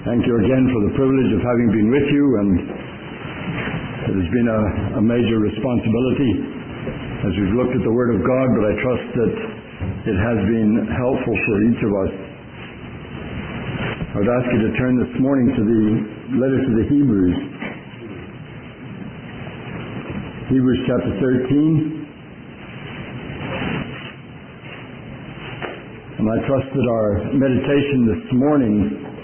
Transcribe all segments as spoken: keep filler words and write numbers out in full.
Thank you again for the privilege of having been with you, and it has been a, a major responsibility as we've looked at the Word of God, but I trust that it has been helpful for each of us. I would ask you to turn this morning to the letter to the Hebrews. Hebrews chapter thirteen. And I trust that our meditation this morning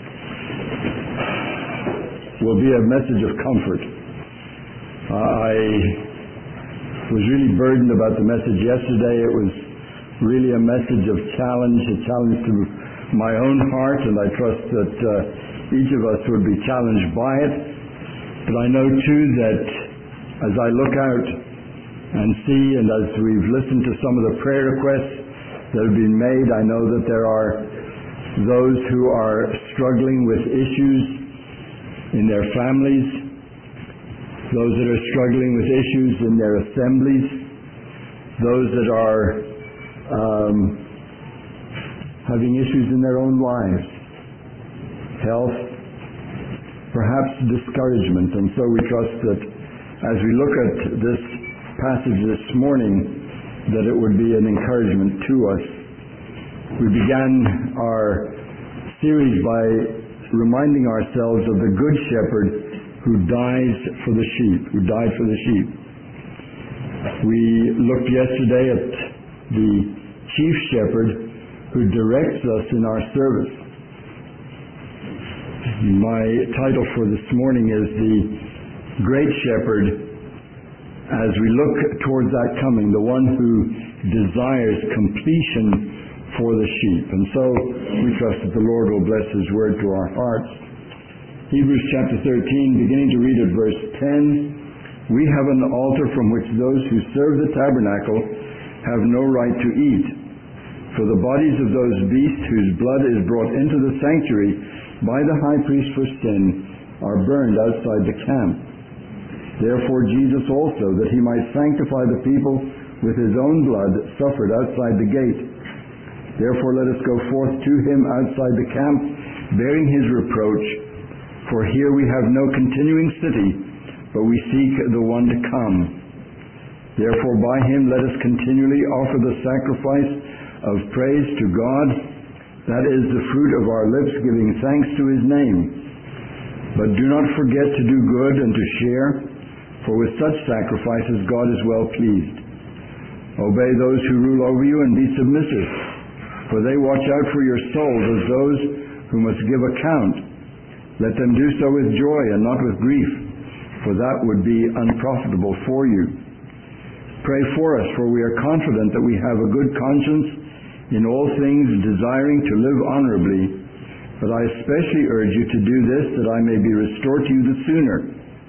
will be a message of comfort. Uh, I was really burdened about the message yesterday. It was really a message of challenge, a challenge to my own heart, and I trust that uh, each of us would be challenged by it. But I know too that as I look out and see, and as we've listened to some of the prayer requests that have been made, I know that there are those who are struggling with issues in their families, those that are struggling with issues in their assemblies, those that are um, having issues in their own lives, health, perhaps discouragement. And so we trust that as we look at this passage this morning, that it would be an encouragement to us. We began our series by reminding ourselves of the Good Shepherd who dies for the sheep, who died for the sheep. We looked yesterday at the Chief Shepherd who directs us in our service. My title for this morning is The Great Shepherd, as we look towards that coming, the one who desires completion for the sheep. And so we trust that the Lord will bless His word to our hearts. Hebrews chapter thirteen, beginning to read at verse ten, we have an altar from which those who serve the tabernacle have no right to eat. For the bodies of those beasts whose blood is brought into the sanctuary by the high priest for sin are burned outside the camp. Therefore Jesus also, that He might sanctify the people with His own blood, suffered outside the gate. Therefore let us go forth to Him outside the camp, bearing His reproach. For here we have no continuing city, but we seek the one to come. Therefore by Him let us continually offer the sacrifice of praise to God, that is the fruit of our lips, giving thanks to His name. But do not forget to do good and to share, for with such sacrifices God is well pleased. Obey those who rule over you and be submissive, for they watch out for your souls as those who must give account. Let them do so with joy and not with grief, for that would be unprofitable for you. Pray for us, for we are confident that we have a good conscience in all things, desiring to live honorably. But I especially urge you to do this, that I may be restored to you the sooner.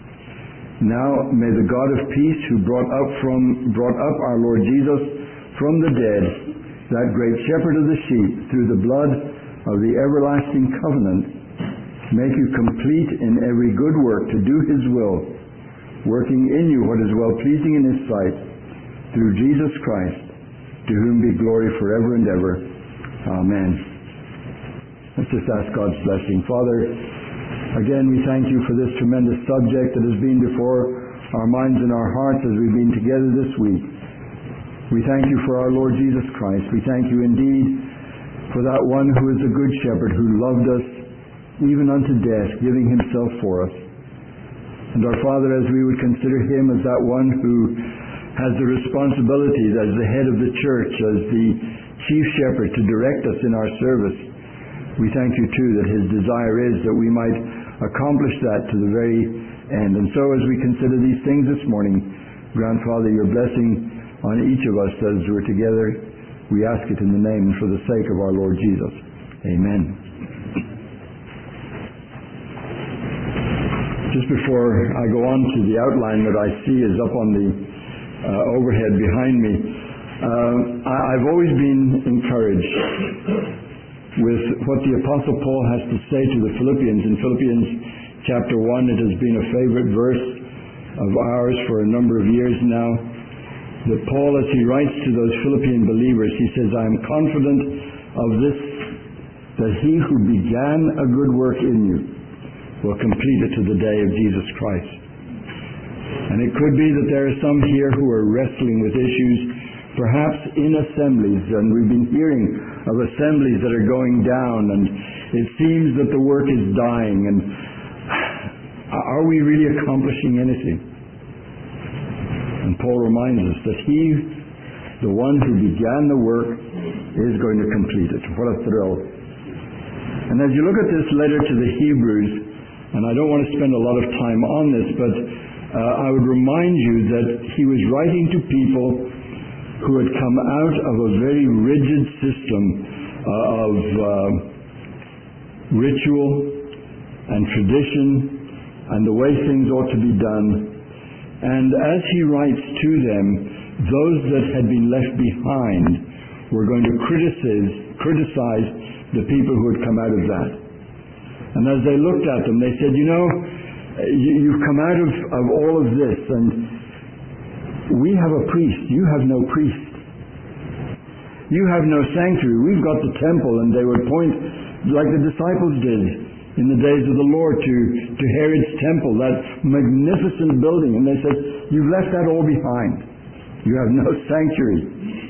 Now may the God of peace, who brought up from brought up our Lord Jesus from the dead, that great shepherd of the sheep, through the blood of the everlasting covenant, make you complete in every good work to do His will, working in you what is well pleasing in His sight, through Jesus Christ, to whom be glory forever and ever. Amen. Let's just ask God's blessing. Father, again, we thank you for this tremendous subject that has been before our minds and our hearts as we've been together this week. We thank you for our Lord Jesus Christ. We thank you indeed for that one who is a good shepherd, who loved us even unto death, giving Himself for us. And our Father, as we would consider Him as that one who has the responsibility as the head of the church, as the chief shepherd, to direct us in our service, we thank you too that His desire is that we might accomplish that to the very end. And so as we consider these things this morning, grant, Father, your blessing on each of us as we're together. We ask it in the name and for the sake of our Lord Jesus. Amen. Just before I go on to the outline that I see is up on the uh, overhead behind me, uh, I, I've always been encouraged with what the Apostle Paul has to say to the Philippians. In Philippians chapter one, it has been a favorite verse of ours for a number of years now, that Paul, as he writes to those Philippian believers, he says, I am confident of this, that He who began a good work in you will complete it to the day of Jesus Christ. And it could be that there are some here who are wrestling with issues, perhaps in assemblies, and we've been hearing of assemblies that are going down, and it seems that the work is dying, and are we really accomplishing anything? And Paul reminds us that he, the one who began the work, is going to complete it. What a thrill. And as you look at this letter to the Hebrews, and I don't want to spend a lot of time on this, but uh, I would remind you that he was writing to people who had come out of a very rigid system uh, of uh, ritual and tradition and the way things ought to be done. And as he writes to them, those that had been left behind were going to criticize, criticize the people who had come out of that. And as they looked at them, they said, you know, you, you've come out of, of all of this, and we have a priest. You have no priest. You have no sanctuary. We've got the temple. And they would point, like the disciples did in the days of the Lord, to, to Herod's temple, that magnificent building. And they said, you've left that all behind. You have no sanctuary.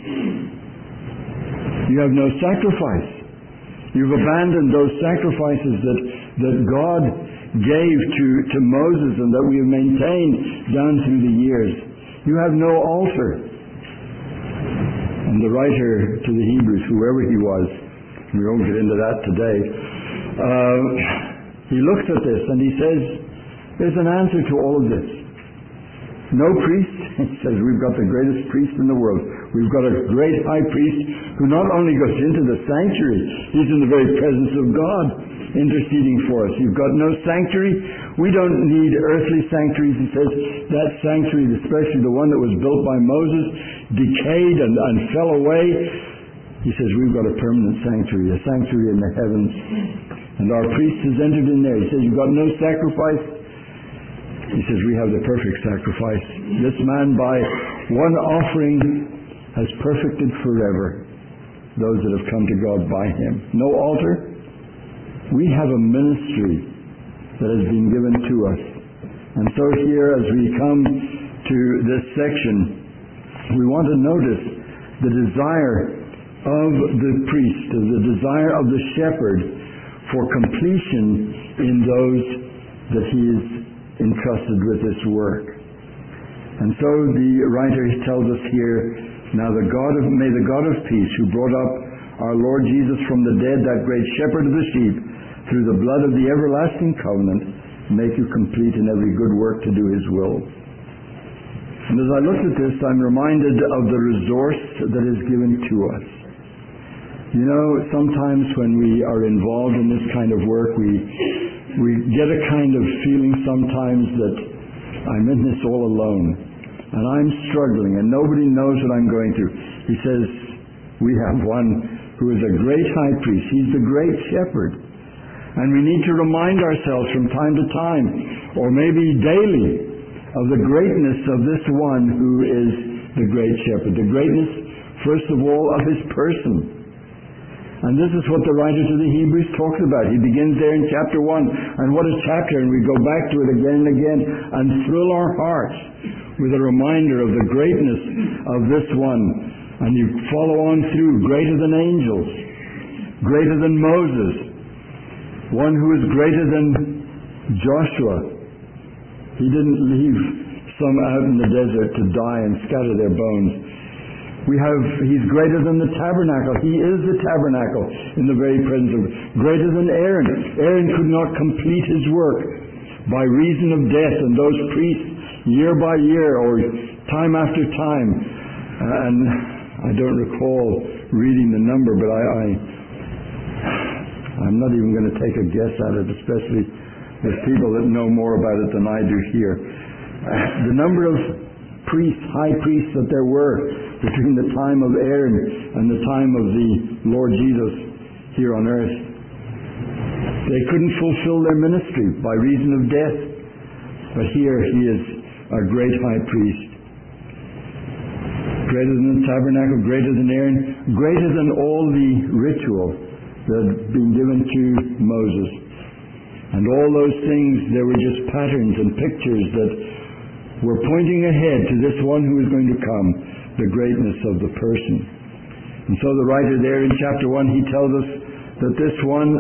You have no sacrifice. You've abandoned those sacrifices that, that God gave to, to Moses and that we have maintained down through the years. You have no altar. And the writer to the Hebrews, whoever he was, we won't get into that today, uh, he looks at this and he says, there's an answer to all of this. No priest. He says, we've got the greatest priest in the world. We've got a great high priest who not only goes into the sanctuary, he's in the very presence of God interceding for us. You've got no sanctuary. We don't need earthly sanctuaries. He says that sanctuary, especially the one that was built by Moses, decayed and, and fell away. He says we've got a permanent sanctuary, a sanctuary in the heavens. And our priest has entered in there. He says you've got no sacrifice. He says we have the perfect sacrifice. This man by one offering has perfected forever those that have come to God by him. No altar. We have a ministry that has been given to us. And so here as we come to this section, we want to notice the desire of the priest, the desire of the shepherd for completion in those that he is entrusted with this work. And so the writer tells us here, now the God of, may the God of peace, who brought up our Lord Jesus from the dead, that great shepherd of the sheep, through the blood of the everlasting covenant, make you complete in every good work to do his will. And as I look at this, I'm reminded of the resource that is given to us. You know, sometimes when we are involved in this kind of work, we we get a kind of feeling sometimes that I'm in this all alone, and I'm struggling, and nobody knows what I'm going through. He says, we have one who is a great high priest. He's the great shepherd. And we need to remind ourselves from time to time, or maybe daily, of the greatness of this one who is the great shepherd. The greatness, first of all, of his person. And this is what the writer to the Hebrews talks about. He begins there in chapter one. And what a chapter! And we go back to it again and again and thrill our hearts with a reminder of the greatness of this one. And you follow on through, greater than angels, greater than Moses, one who is greater than Joshua. He didn't leave some out in the desert to die and scatter their bones. We have, he's greater than the tabernacle. He is the tabernacle in the very presence of, greater than Aaron. Aaron could not complete his work by reason of death, and those priests, year by year or time after time, and I don't recall reading the number, but I, I I'm not even going to take a guess at it, especially with people that know more about it than I do here. The number of priests, high priests that there were between the time of Aaron and the time of the Lord Jesus here on earth. They couldn't fulfill their ministry by reason of death. But here he is a great high priest. Greater than the tabernacle, greater than Aaron, greater than all the ritual that had been given to Moses. And And all those things, they were just patterns and pictures that were pointing ahead to this one who is going to come, the greatness of the person. And so the writer there in chapter one, he tells us that this one,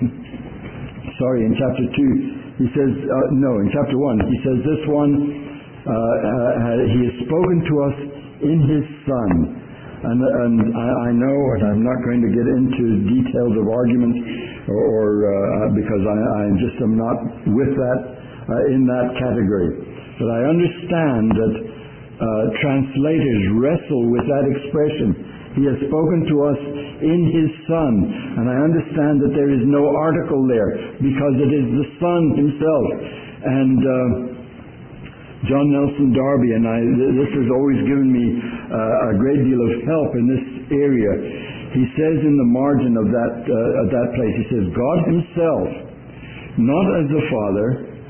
sorry, in chapter two, he says, uh, no, in chapter one, he says this one, uh, uh, he has spoken to us in his Son. And, and I, I know, and I'm not going to get into details of arguments, or, or uh, because I, I just am not with that, uh, in that category. But I understand that uh, translators wrestle with that expression. He has spoken to us in his Son. And I understand that there is no article there, because it is the Son himself. And uh, John Nelson Darby, and I, this has always given me uh, a great deal of help in this area. He says in the margin of that, uh, of that place, he says, God himself, not as the Father,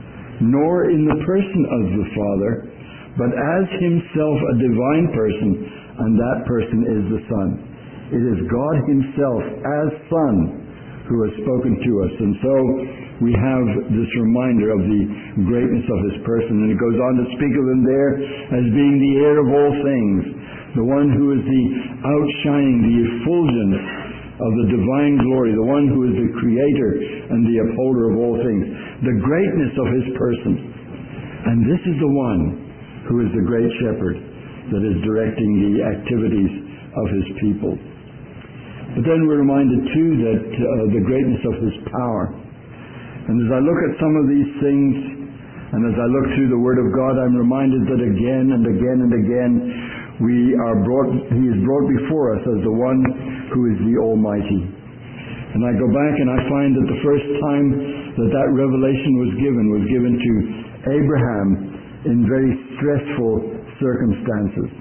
nor in the person of the Father, but as himself a divine person, and that person is the Son. It is God himself as Son who has spoken to us. And so we have this reminder of the greatness of his person. And it goes on to speak of him there as being the heir of all things, the one who is the outshining, the effulgence of the divine glory, the one who is the creator and the upholder of all things, the greatness of his person. And this is the one who is the great shepherd that is directing the activities of his people. But then we're reminded too that uh, the greatness of his power. And as I look at some of these things, and as I look through the Word of God, I'm reminded that again and again and again we are brought, he is brought before us as the one who is the Almighty. And I go back and I find that the first time that that revelation was given was given to Abraham in very stressful circumstances.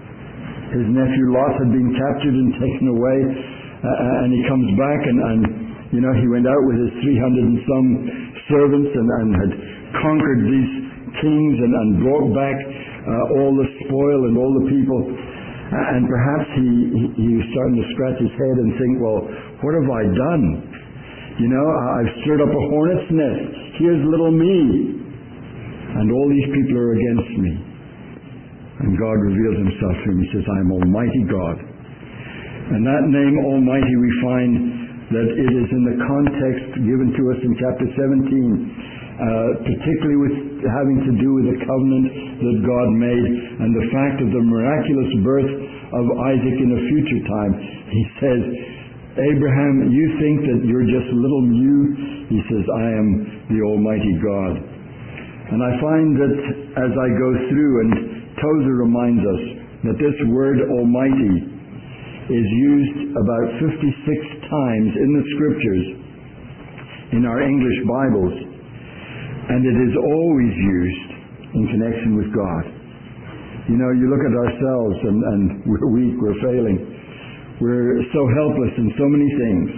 His nephew Lot had been captured and taken away, uh, and he comes back and, and you know, he went out with his three hundred and some servants and, and had conquered these kings and, and brought back uh, all the spoil and all the people. Uh, and perhaps he, he, he was starting to scratch his head and think, well, what have I done? You know, I've stirred up a hornet's nest. Here's little me. And all these people are against me. And God reveals himself to him. He says, I am Almighty God. And that name Almighty, we find that it is in the context given to us in chapter seventeen, uh, particularly with having to do with the covenant that God made and the fact of the miraculous birth of Isaac in a future time. He says, Abraham, you think that you're just little you? He says, I am the Almighty God. And I find that as I go through, and Tozer reminds us that this word Almighty is used about fifty-six times in the Scriptures in our English Bibles, and it is always used in connection with God. You know, you look at ourselves and, and we're weak, we're failing. We're so helpless in so many things.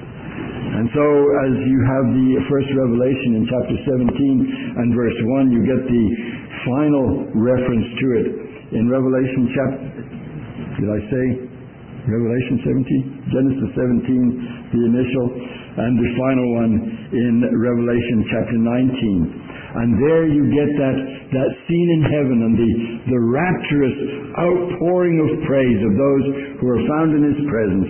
And so as you have the first revelation in chapter seventeen and verse one, you get the final reference to it in Revelation chapter, did I say Revelation seventeen? Genesis seventeen, the initial, and the final one in Revelation chapter nineteen. And there you get that, that scene in heaven and the, the rapturous outpouring of praise of those who are found in his presence.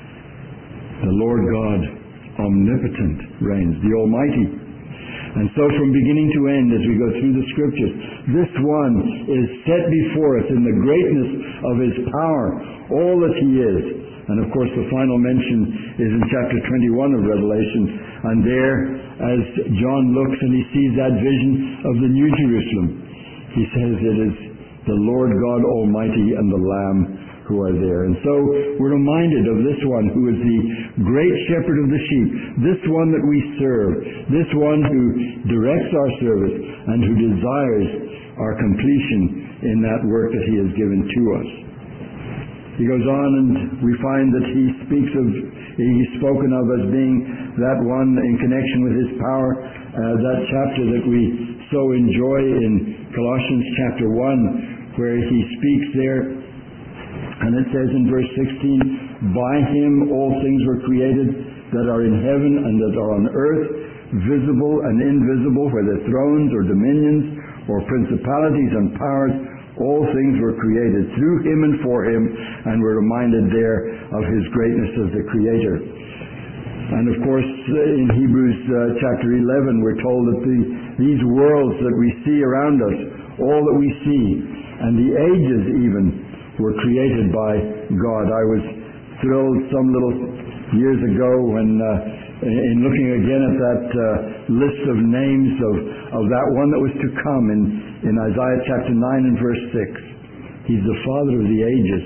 The Lord God, omnipotent, reigns, the Almighty. And so from beginning to end, as we go through the Scriptures, this one is set before us in the greatness of his power, all that he is. And of course the final mention is in chapter twenty-one of Revelation. And there, as John looks and he sees that vision of the New Jerusalem, he says it is the Lord God Almighty and the Lamb who are there. And so we're reminded of this one who is the great shepherd of the sheep, this one that we serve, this one who directs our service and who desires our completion in that work that he has given to us. He goes on and we find that he speaks of, he's spoken of as being that one in connection with his power, uh, that chapter that we so enjoy in Colossians chapter one, where he speaks there. And it says in verse sixteen, by him all things were created that are in heaven and that are on earth, visible and invisible, whether thrones or dominions or principalities and powers, all things were created through Him and for Him, and we're reminded there of His greatness as the Creator. And of course, in Hebrews uh, chapter eleven, we're told that the, these worlds that we see around us, all that we see, and the ages even, were created by God. I was thrilled some little years ago when, uh, in looking again at that uh, list of names of, of that one that was to come in, in Isaiah chapter nine and verse six. He's the Father of the ages.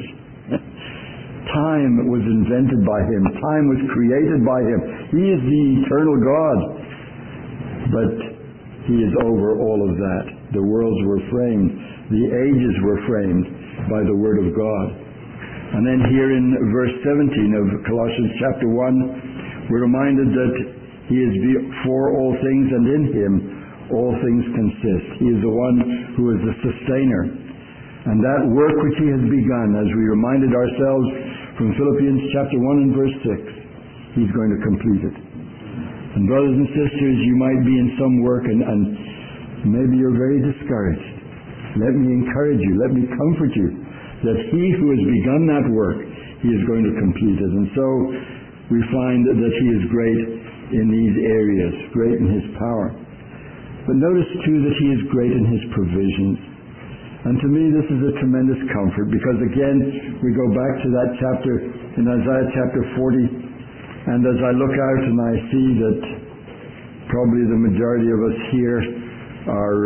Time was invented by Him. Time was created by Him. He is the eternal God. But He is over all of that. The worlds were framed. The ages were framed by the Word of God. And then here in verse seventeen of Colossians chapter one, we're reminded that He is before all things, and in Him all things consist. He is the one who is the sustainer. And that work which He has begun, as we reminded ourselves from Philippians chapter one and verse six, He's going to complete it. And brothers and sisters, you might be in some work and, and maybe you're very discouraged. Let me encourage you, let me comfort you, that He who has begun that work, He is going to complete it. And so we find that He is great in these areas, great in His power. But notice too that He is great in His provisions. And to me this is a tremendous comfort, because again we go back to that chapter in Isaiah chapter forty, and as I look out and I see that probably the majority of us here are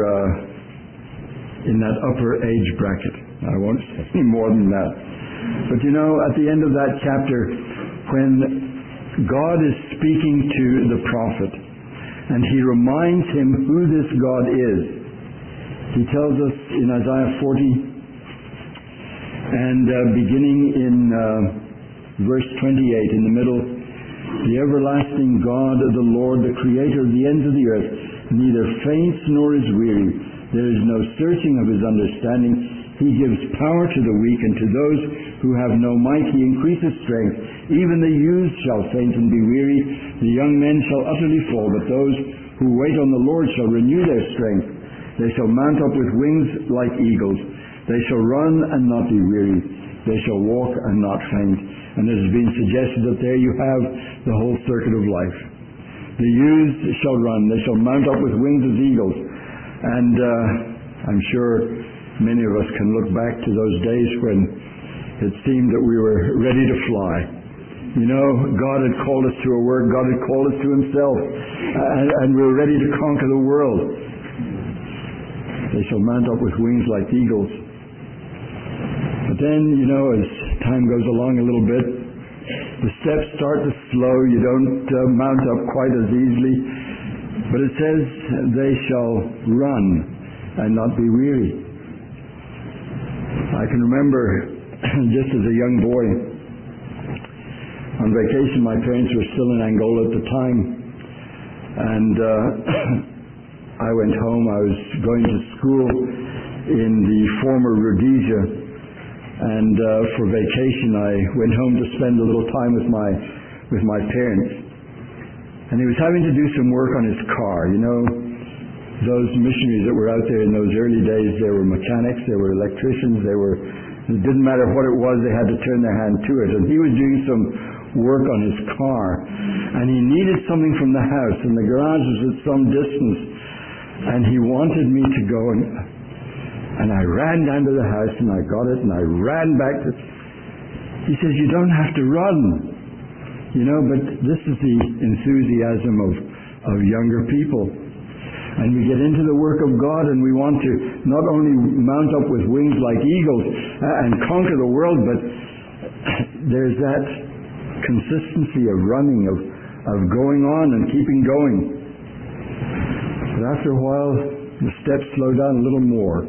uh, in that upper age bracket. I won't say any more than that. But you know, at the end of that chapter, when God is speaking to the prophet and He reminds him who this God is, He tells us in Isaiah forty, and uh, beginning in uh, verse twenty-eight, in the middle, the everlasting God, the Lord, the Creator of the ends of the earth, neither faints nor is weary. There is no searching of His understanding. He gives power to the weak, and to those who have no might He increases strength. Even the youths shall faint and be weary. The young men shall utterly fall, but those who wait on the Lord shall renew their strength. They shall mount up with wings like eagles. They shall run and not be weary. They shall walk and not faint. And it has been suggested that there you have the whole circuit of life. The youths shall run. They shall mount up with wings as eagles. And uh, I'm sure many of us can look back to those days when it seemed that we were ready to fly. You know, God had called us to a work. God had called us to Himself. And, and we were ready to conquer the world. They shall mount up with wings like eagles. But then, you know, as time goes along a little bit, the steps start to slow. You don't uh, mount up quite as easily. But it says, they shall run and not be weary. I can remember, just as a young boy, on vacation, my parents were still in Angola at the time. And uh, I went home. I was going to school in the former Rhodesia, and uh, for vacation I went home to spend a little time with my with my parents. And he was having to do some work on his car. You know, those missionaries that were out there in those early days, they were mechanics, they were electricians, they were, it didn't matter what it was, they had to turn their hand to it. And he was doing some work on his car, and he needed something from the house, and the garage was at some distance. And he wanted me to go, and and I ran down to the house, and I got it, and I ran back to... He says, you don't have to run. You know, but this is the enthusiasm of, of younger people. And we get into the work of God, and we want to not only mount up with wings like eagles uh, and conquer the world, but there's that consistency of running, of, of going on and keeping going. But after a while, the steps slow down a little more.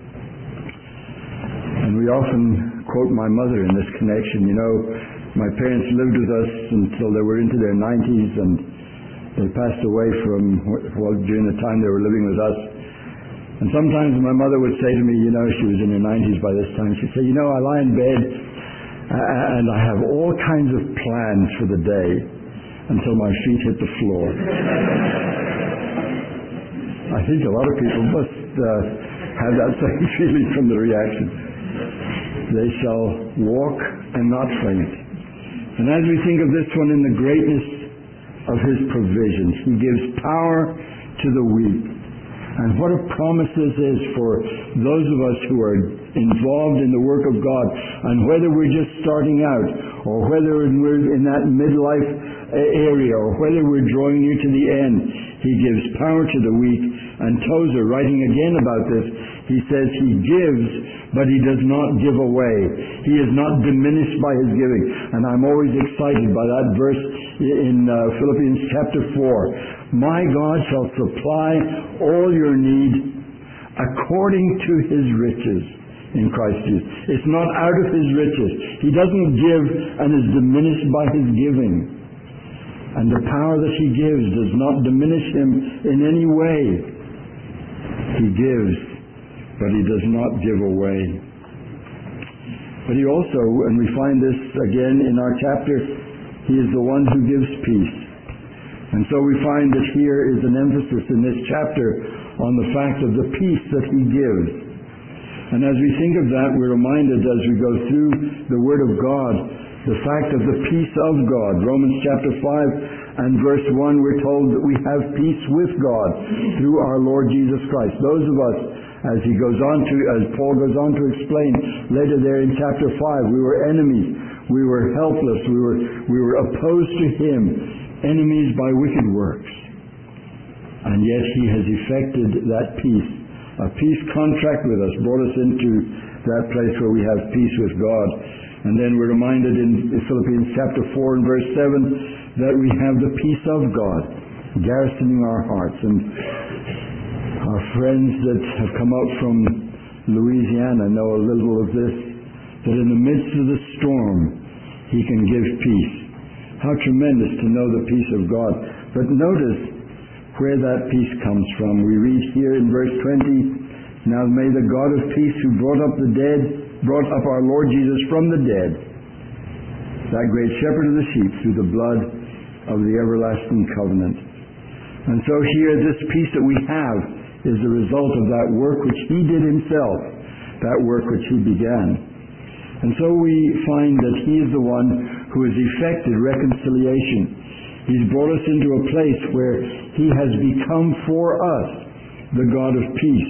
And we often quote my mother in this connection. You know, my parents lived with us until they were into their nineties, and they passed away from, well, during the time they were living with us. And sometimes my mother would say to me, you know, she was in her nineties by this time, she'd say, you know, I lie in bed and I have all kinds of plans for the day until my feet hit the floor. I think a lot of people must uh, have that same feeling from the reaction. They shall walk and not faint. And as we think of this one in the greatness of His provisions, He gives power to the weak. And what a promise this is for those of us who are involved in the work of God. And whether we're just starting out, or whether we're in that midlife area, or whether we're drawing near to the end, He gives power to the weak. And Tozer, writing again about this, he says He gives, but He does not give away. He is not diminished by His giving. And I'm always excited by that verse in uh, Philippians chapter four. My God shall supply all your need according to His riches in Christ Jesus. It's not out of His riches. He doesn't give and is diminished by His giving. And the power that He gives does not diminish Him in any way. He gives, but He does not give away. But He also, and we find this again in our chapter, He is the one who gives peace. And so we find that here is an emphasis in this chapter on the fact of the peace that He gives. And as we think of that, we're reminded as we go through the Word of God, the fact of the peace of God. Romans chapter five and verse one, we're told that we have peace with God through our Lord Jesus Christ. Those of us, as he goes on to, as Paul goes on to explain later there in chapter five, we were enemies, we were helpless, we were we were opposed to Him, enemies by wicked works. And yet He has effected that peace. A peace contract with us brought us into that place where we have peace with God. And then we're reminded in Philippians chapter four and verse seven that we have the peace of God garrisoning our hearts. And our friends that have come out from Louisiana know a little of this, that in the midst of the storm He can give peace. How tremendous to know the peace of God. But notice where that peace comes from. We read here in verse twenty, now may the God of peace who brought up the dead, brought up our Lord Jesus from the dead, that great shepherd of the sheep, through the blood of the everlasting covenant. And so here this peace that we have is the result of that work which He did Himself, that work which He began. And so we find that He is the one who has effected reconciliation. He's brought us into a place where He has become for us the God of peace.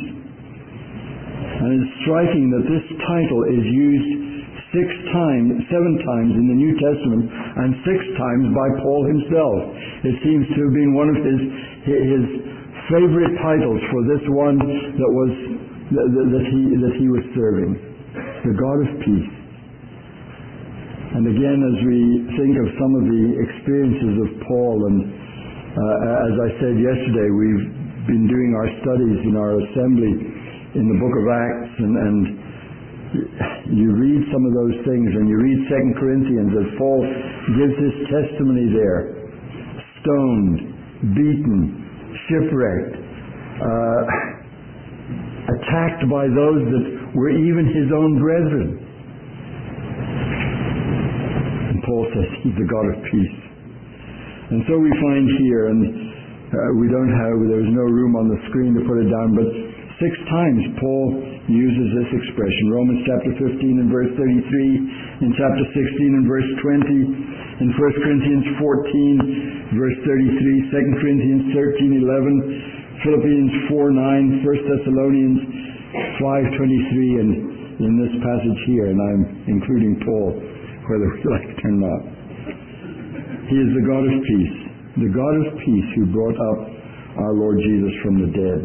And it's striking that this title is used six times, seven times in the New Testament, and six times by Paul himself. It seems to have been one of his his favorite titles for this one that was that, that he that he was serving, the God of peace. And again, as we think of some of the experiences of Paul, and uh, as I said yesterday, we've been doing our studies in our assembly in the book of Acts, and, and you read some of those things, and you read Second Corinthians as Paul gives his testimony there. Stoned, beaten, shipwrecked, uh, attacked by those that were even his own brethren. And Paul says He's the God of peace. And so we find here, and uh, we don't have, there's no room on the screen to put it down, but six times Paul uses this expression. Romans chapter fifteen and verse thirty-three, in chapter sixteen and verse twenty, in First Corinthians fourteen, verse thirty-three, Second Corinthians thirteen, eleven, Philippians four, nine, First Thessalonians five, twenty-three, and in this passage here, and I'm including Paul, whether we like it or not. He is the God of peace, the God of peace who brought up our Lord Jesus from the dead.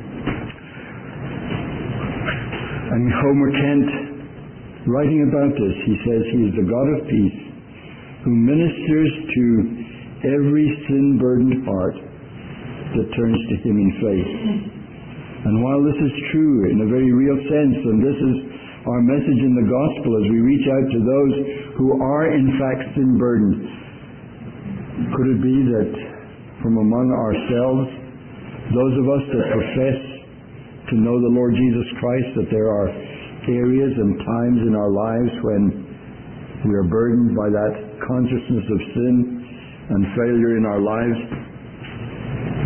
And Homer Kent, writing about this, he says He is the God of peace who ministers to every sin-burdened heart that turns to Him in faith. And while this is true in a very real sense, and this is our message in the gospel as we reach out to those who are in fact sin-burdened, could it be that from among ourselves, those of us that profess to know the Lord Jesus Christ, that there are areas and times in our lives when we are burdened by that consciousness of sin and failure in our lives?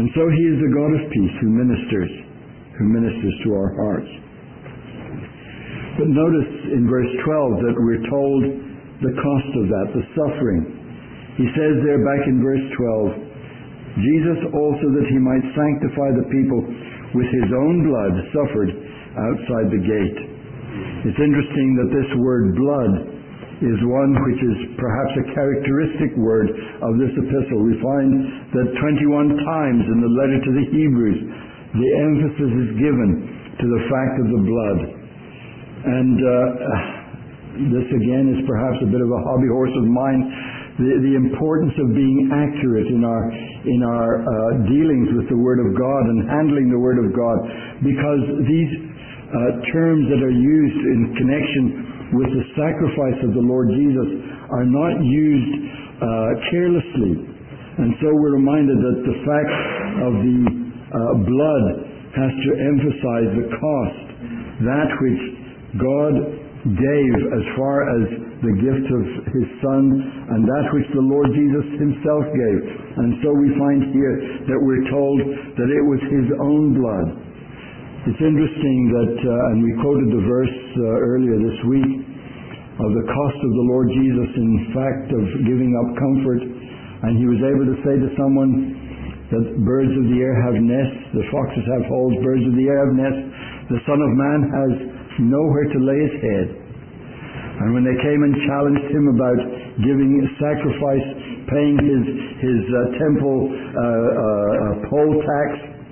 And so He is the God of peace who ministers, who ministers to our hearts. But notice in verse twelve that we're told the cost of that, the suffering. He says there back in verse twelve, Jesus also, that He might sanctify the people with His own blood, suffered outside the gate. It's interesting that this word blood is one which is perhaps a characteristic word of this epistle. We find that twenty-one times in the letter to the Hebrews, the emphasis is given to the fact of the blood. And uh, this again is perhaps a bit of a hobby horse of mine, the, the importance of being accurate in our in our uh, dealings with the Word of God and handling the Word of God, because these uh, terms that are used in connection with the sacrifice of the Lord Jesus are not used uh, carelessly. And so we're reminded that the fact of the uh, blood has to emphasize the cost, that which God gave as far as the gift of His Son, and that which the Lord Jesus Himself gave. And so we find here that we're told that it was His own blood. It's interesting that, uh, and we quoted the verse uh, earlier this week, of the cost of the Lord Jesus in fact of giving up comfort. And He was able to say to someone that birds of the air have nests, the foxes have holes, birds of the air have nests, the Son of Man has nowhere to lay His head. And when they came and challenged Him about giving sacrifice, paying His, his uh, temple uh, uh, poll tax,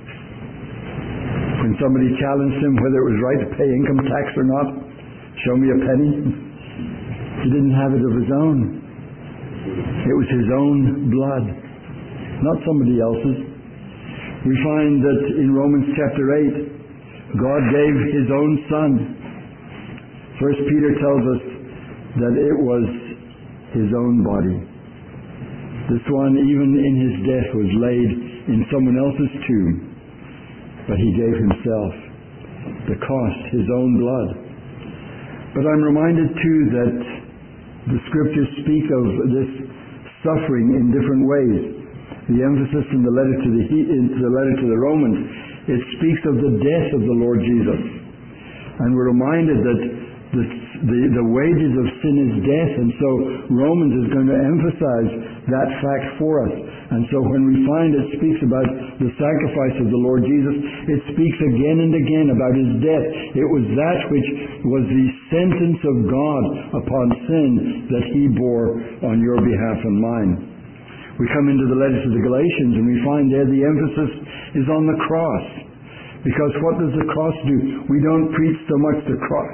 when somebody challenged Him whether it was right to pay income tax or not, show me a penny. He didn't have it of His own. It was His own blood, not somebody else's. We find that in Romans chapter eight, God gave His own Son. First Peter tells us that it was His own body. This one, even in His death, was laid in someone else's tomb, but He gave Himself the cost, His own blood. But I'm reminded too that the Scriptures speak of this suffering in different ways. The emphasis in the letter to the in the letter to the Romans, it speaks of the death of the Lord Jesus, and we're reminded that the the, the wages of sin is death, and so Romans is going to emphasize that fact for us. And so when we find it speaks about the sacrifice of the Lord Jesus, it speaks again and again about His death. It was that which was the sentence of God upon sin that He bore on your behalf and mine. We come into the letter to the Galatians and we find there the emphasis is on the cross. Because what does the cross do? We don't preach so much the cross.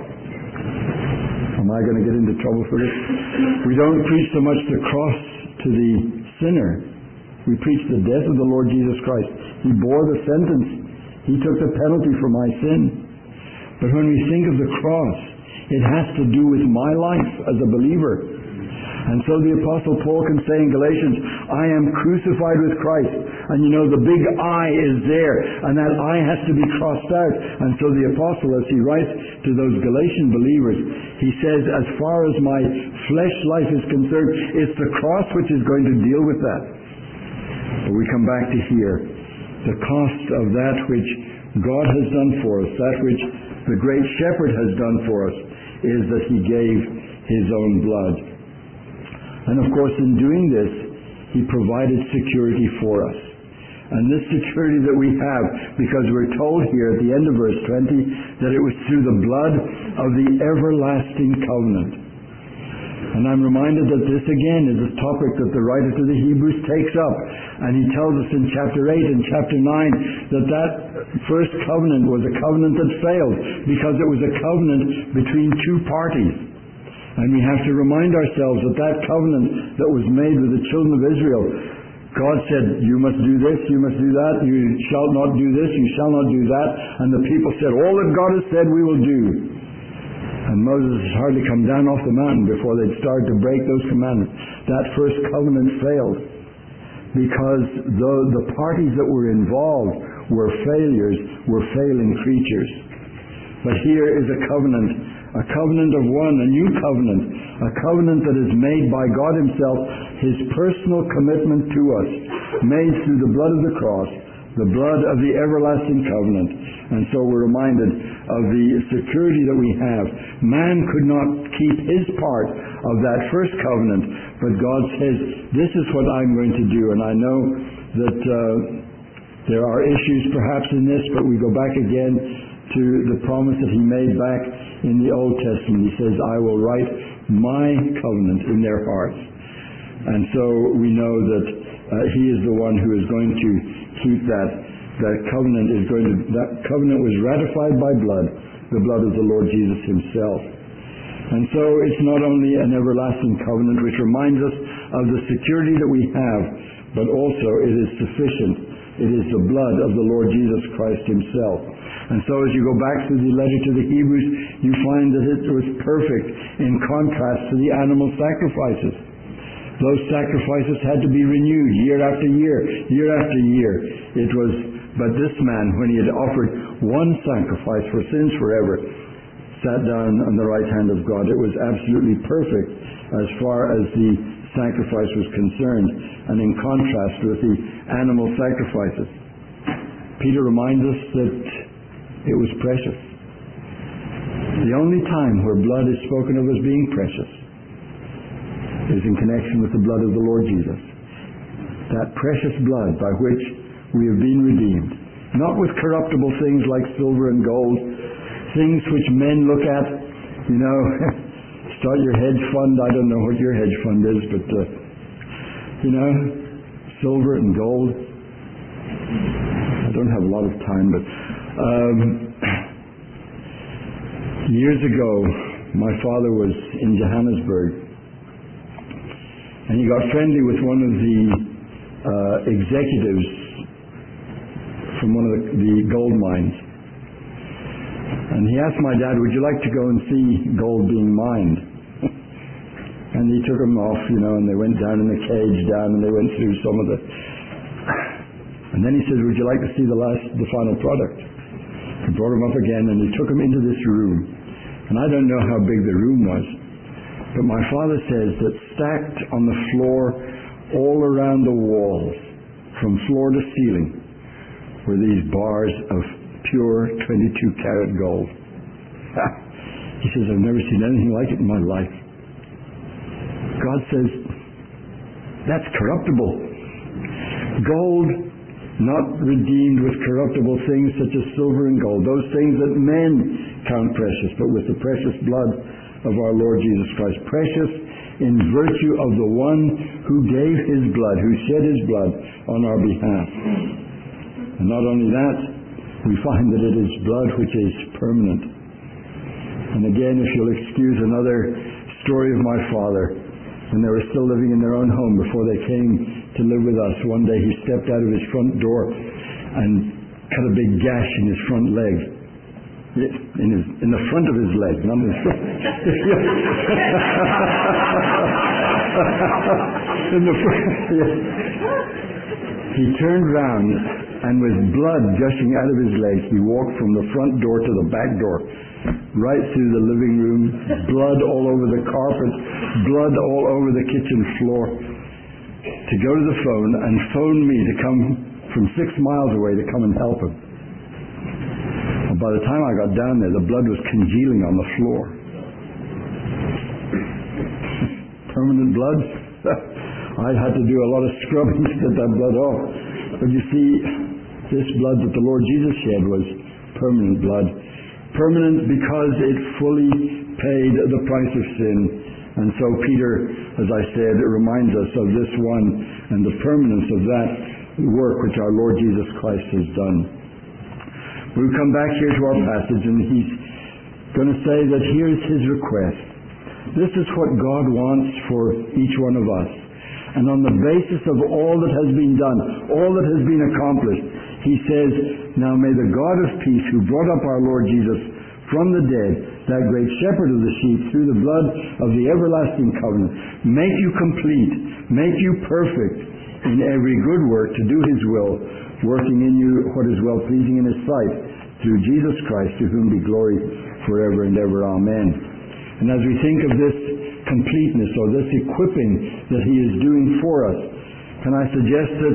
Am I going to get into trouble for this? We don't preach so much the cross to the sinner. We preach the death of the Lord Jesus Christ. He bore the sentence. He took the penalty for my sin. But when we think of the cross, it has to do with my life as a believer. And so the Apostle Paul can say in Galatians, I am crucified with Christ. And you know, the big I is there, and that I has to be crossed out. And so the Apostle, as he writes to those Galatian believers, he says, as far as my flesh life is concerned, it's the cross which is going to deal with that. But we come back to here, the cost of that which God has done for us, that which the great shepherd has done for us, is that He gave His own blood. And of course, in doing this, He provided security for us. And this security that we have, because we're told here at the end of verse twenty, that it was through the blood of the everlasting covenant. And I'm reminded that this again is a topic that the writer to the Hebrews takes up. And he tells us in chapter eight and chapter nine that that first covenant was a covenant that failed, because it was a covenant between two parties. And we have to remind ourselves that that covenant that was made with the children of Israel, God said, you must do this, you must do that, you shall not do this, you shall not do that. And the people said, all that God has said we will do. And Moses had hardly come down off the mountain before they'd started to break those commandments. That first covenant failed, because the, the parties that were involved were failures, were failing creatures. But here is a covenant, a covenant of one, a new covenant, a covenant that is made by God Himself, His personal commitment to us, made through the blood of the cross, the blood of the everlasting covenant. And so we're reminded of the security that we have. Man could not keep his part of that first covenant, but God says, this is what I'm going to do. And I know that uh, there are issues perhaps in this, but we go back again to the promise that he made back in the Old Testament. He says, I will write my covenant in their hearts. And so we know that uh, he is the one who is going to keep that. That covenant is going to, that covenant was ratified by blood, the blood of the Lord Jesus himself. And so it's not only an everlasting covenant which reminds us of the security that we have, but also it is sufficient. It is the blood of the Lord Jesus Christ himself. And so as you go back to the letter to the Hebrews, you find that it was perfect in contrast to the animal sacrifices. Those sacrifices had to be renewed year after year, year after year. It was, but this man, when he had offered one sacrifice for sins forever, sat down on the right hand of God. It was absolutely perfect as far as the sacrifice was concerned, and in contrast with the animal sacrifices. Peter reminds us that it was precious. The only time where blood is spoken of as being precious is in connection with the blood of the Lord Jesus. That precious blood by which we have been redeemed. Not with corruptible things like silver and gold, things which men look at, you know, start your hedge fund. I don't know what your hedge fund is, but, uh, you know, silver and gold. I don't have a lot of time, but um, years ago, my father was in Johannesburg, and he got friendly with one of the uh, executives from one of the, the gold mines. And he asked my dad, would you like to go and see gold being mined? And he took him off, you know, and they went down in the cage down, and they went through some of the... And then he said, would you like to see the last, the final product? He brought him up again, and he took him into this room. And I don't know how big the room was, but my father says that stacked on the floor all around the walls, from floor to ceiling, were these bars of pure twenty-two karat gold. He says, I've never seen anything like it in my life. God says, that's corruptible. Gold, not redeemed with corruptible things such as silver and gold, those things that men count precious, but with the precious blood of our Lord Jesus Christ. Precious in virtue of the one who gave his blood, who shed his blood on our behalf. And not only that, we find that it is blood which is permanent. And again, if you'll excuse another story of my father, when they were still living in their own home before they came to live with us, one day he stepped out of his front door and cut a big gash in his front leg. In, his, in the front of his leg, not his front. in the front. He turned round, and with blood gushing out of his leg, he walked from the front door to the back door, right through the living room, blood all over the carpet, blood all over the kitchen floor, to go to the phone and phone me to come from six miles away to come and help him. And by the time I got down there, the blood was congealing on the floor. Permanent blood? I had to do a lot of scrubbing to get that blood off. But you see, this blood that the Lord Jesus shed was permanent blood. Permanent because it fully paid the price of sin. And so Peter, as I said, reminds us of this one and the permanence of that work which our Lord Jesus Christ has done. We'll come back here to our passage, and he's going to say that here's his request. This is what God wants for each one of us. And on the basis of all that has been done, all that has been accomplished, he says, now may the God of peace, who brought up our Lord Jesus from the dead, that great shepherd of the sheep, through the blood of the everlasting covenant, make you complete, make you perfect in every good work to do his will, working in you what is well-pleasing in his sight, through Jesus Christ, to whom be glory forever and ever. Amen. And as we think of this completeness, or this equipping that he is doing for us, can I suggest that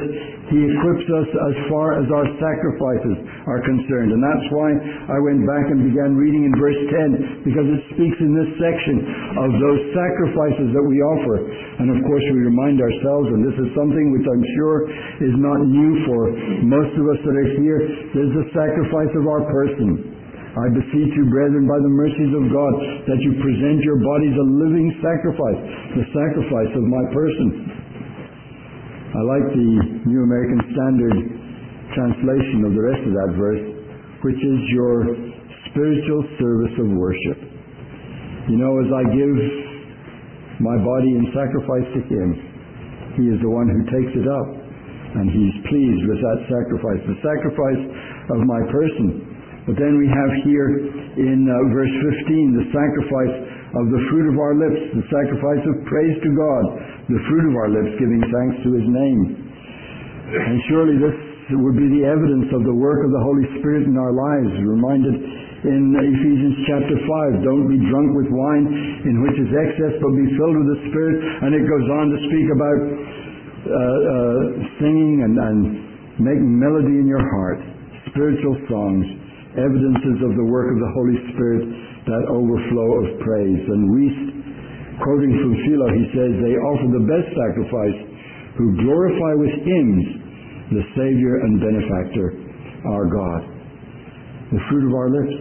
He equips us as far as our sacrifices are concerned. And that's why I went back and began reading in verse ten, because it speaks in this section of those sacrifices that we offer. And of course we remind ourselves, and this is something which I'm sure is not new for most of us that are here, there's the sacrifice of our person. I beseech you, brethren, by the mercies of God, that you present your bodies a living sacrifice, the sacrifice of my person. I like the New American Standard translation of the rest of that verse, which is your spiritual service of worship. You know, as I give my body in sacrifice to Him, He is the one who takes it up, and He's pleased with that sacrifice, the sacrifice of my person. But then we have here in uh, verse fifteen, the sacrifice of the fruit of our lips, the sacrifice of praise to God, the fruit of our lips giving thanks to His name. And surely this would be the evidence of the work of the Holy Spirit in our lives. Reminded in Ephesians chapter five, don't be drunk with wine in which is excess, but be filled with the Spirit. And it goes on to speak about uh, uh, singing and, and making melody in your heart, spiritual songs, evidences of the work of the Holy Spirit, that overflow of praise. And Reese, quoting from Philo, he says, they offer the best sacrifice who glorify with hymns the Savior and Benefactor, our God. The fruit of our lips.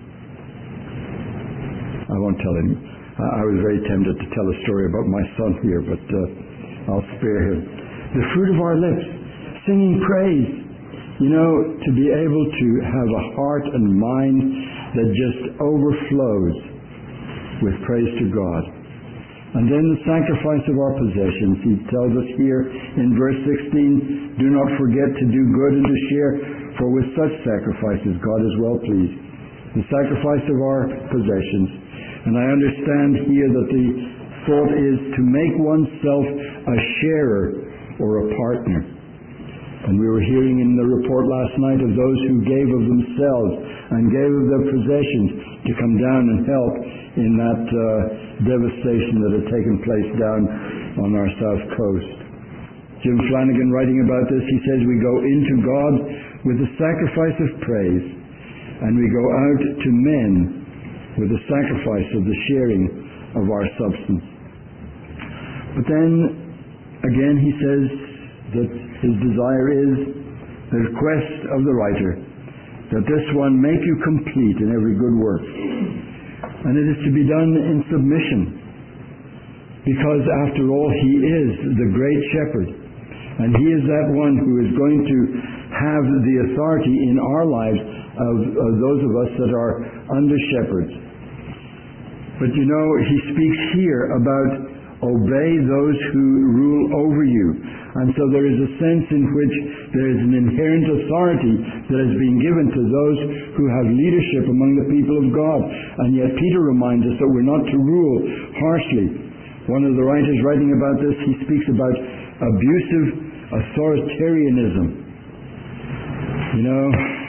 I won't tell him. I was very tempted to tell a story about my son here, but uh, I'll spare him. The fruit of our lips, singing praise. You know, to be able to have a heart and mind that just overflows with praise to God. And then the sacrifice of our possessions. He tells us here in verse sixteen, do not forget to do good and to share, for with such sacrifices God is well pleased. The sacrifice of our possessions. And I understand here that the thought is to make oneself a sharer or a partner. And we were hearing in the report last night of those who gave of themselves and gave of their possessions to come down and help in that uh, devastation that had taken place down on our south coast. Jim Flanagan, writing about this, he says, we go into God with the sacrifice of praise, and we go out to men with the sacrifice of the sharing of our substance. But then, again, he says that his desire is, the request of the writer, that this one make you complete in every good work. And it is to be done in submission, because after all, He is the great shepherd, and He is that one who is going to have the authority in our lives of, of those of us that are under shepherds. But you know, He speaks here about obey those who rule over you. And so there is a sense in which there is an inherent authority that is being given to those who have leadership among the people of God. And yet Peter reminds us that we're not to rule harshly. One of the writers writing about this, he speaks about abusive authoritarianism. You know,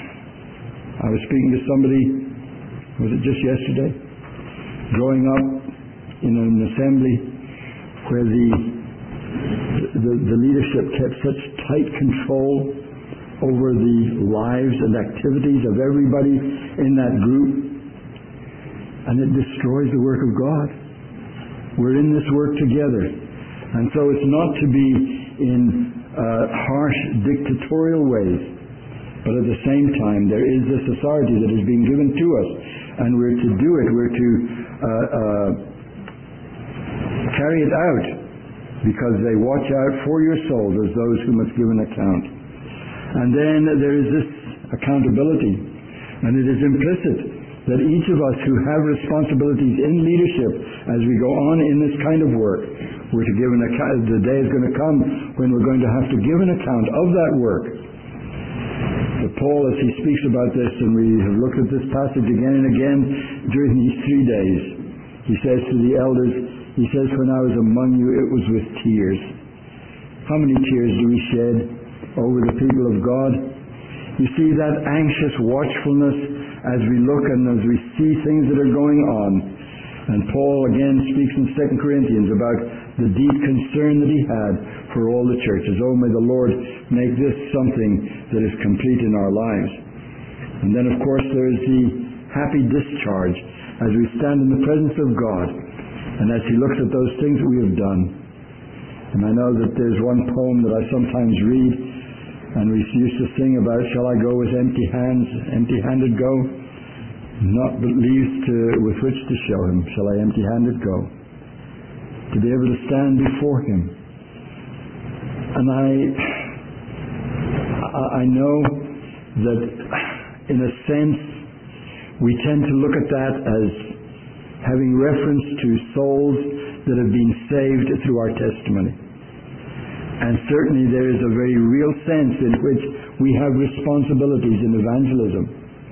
I was speaking to somebody, was it just yesterday? Growing up in an assembly where the The, the leadership kept such tight control over the lives and activities of everybody in that group, and it destroys the work of God. We're in this work together, and so it's not to be in uh, harsh dictatorial ways, but at the same time there is this authority that is being given to us, and we're to do it, we're to uh, uh, carry it out, because they watch out for your souls as those who must give an account. And then there is this accountability, and it is implicit that each of us who have responsibilities in leadership as we go on in this kind of work, we're to give an account. The day is going to come when we're going to have to give an account of that work. But Paul, as he speaks about this, and we have looked at this passage again and again during these three days, he says to the elders, he says, when I was among you, it was with tears. How many tears do we shed over the people of God? You see that anxious watchfulness as we look and as we see things that are going on. And Paul again speaks in Second Corinthians about the deep concern that he had for all the churches. Oh, may the Lord make this something that is complete in our lives. And then, of course, there is the happy discharge as we stand in the presence of God and as he looks at those things that we have done. And I know that there's one poem that I sometimes read, and we used to sing about, shall I go with empty hands, empty-handed go? Not but leaves to, with which to show him, shall I empty-handed go? To be able to stand before him. And I, I know that in a sense we tend to look at that as having reference to souls that have been saved through our testimony. And certainly there is a very real sense in which we have responsibilities in evangelism.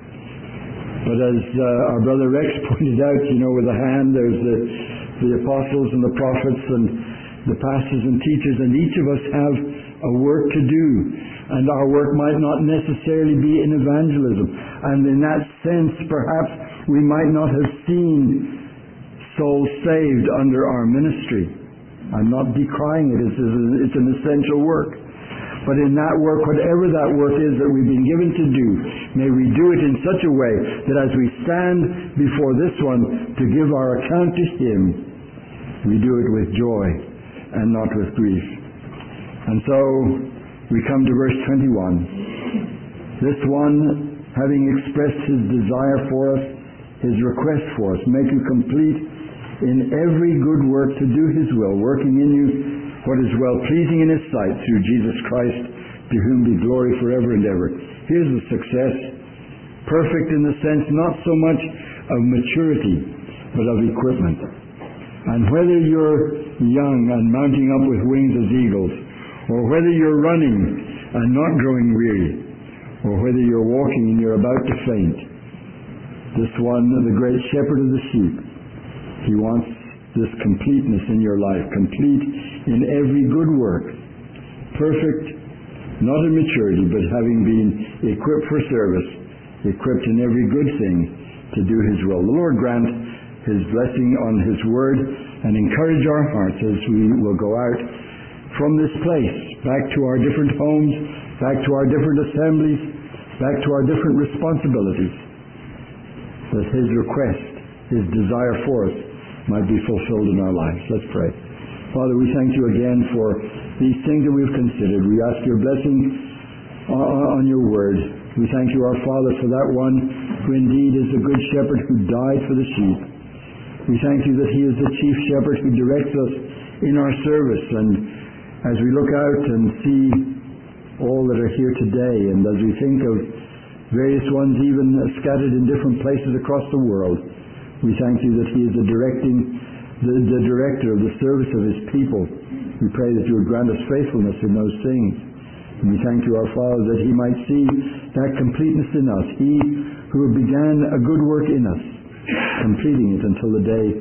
But as uh, our brother Rex pointed out, you know, with a hand, there's the, the apostles and the prophets and the pastors and teachers, and each of us have a work to do. And our work might not necessarily be in evangelism. And in that sense, perhaps we might not have seen souls saved under our ministry. I'm not decrying it. It's, it's an essential work. But in that work, whatever that work is that we've been given to do, may we do it in such a way that as we stand before this one to give our account to him, we do it with joy and not with grief. And so we come to verse twenty-one. This one, having expressed his desire for us, his request for us, make you complete in every good work to do his will, working in you what is well pleasing in his sight through Jesus Christ, to whom be glory forever and ever. Here's the success. Perfect in the sense not so much of maturity, but of equipment. And whether you're young and mounting up with wings as eagles, or whether you're running and not growing weary, or whether you're walking and you're about to faint, this one, the great shepherd of the sheep, he wants this completeness in your life, complete in every good work, perfect, not in maturity, but having been equipped for service, equipped in every good thing to do his will. The Lord grant his blessing on his word and encourage our hearts as we will go out from this place, back to our different homes, back to our different assemblies, back to our different responsibilities, that his request, his desire for us might be fulfilled in our lives. Let's pray. Father, we thank you again for these things that we've considered. We ask your blessing on your word. We thank you, our Father, for that one who indeed is the good shepherd who died for the sheep. We thank you that he is the chief shepherd who directs us in our service. And as we look out and see all that are here today, and as we think of various ones even scattered in different places across the world, we thank you that he is the directing, the, the director of the service of his people. We pray that you would grant us faithfulness in those things. And we thank you, our Father, that he might see that completeness in us. He who began a good work in us, completing it until the day